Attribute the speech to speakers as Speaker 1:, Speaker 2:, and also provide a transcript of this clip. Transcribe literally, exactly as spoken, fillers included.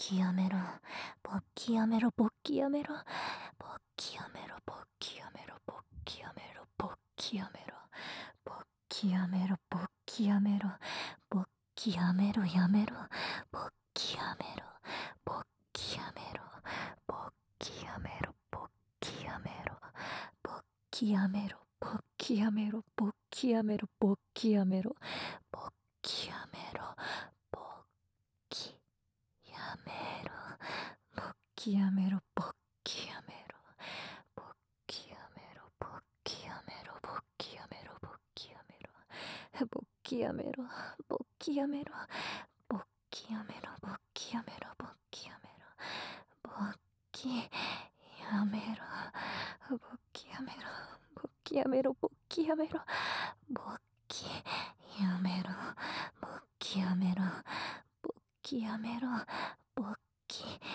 Speaker 1: キやめろ。勃起やめろ、勃起やめろ。勃起やめろ、勃起やめろ、勃起やめろ、勃起やめろ。勃起やめろ、勃起やめろ。勃起やめろ、やめろ。勃起やめろ。勃起やめろ。勃起やめろ、勃起やめろ。勃起やめろ、勃起やめろ、勃起やめろ、勃起やめろ。勃起やめろ。勃起やめろ。勃起やめろ、勃起やめろ。勃起やめろ、勃起やめろ、勃起やめろ、勃起やめろ。勃起やめろ、勃起やめろ。勃起やめろ、勃起やめろ、勃起やめろ。勃起やめろ。勃起やめろ。勃起やめろ、勃起やめろ。勃起やめろ。勃起やめろ。勃起やめろ。勃起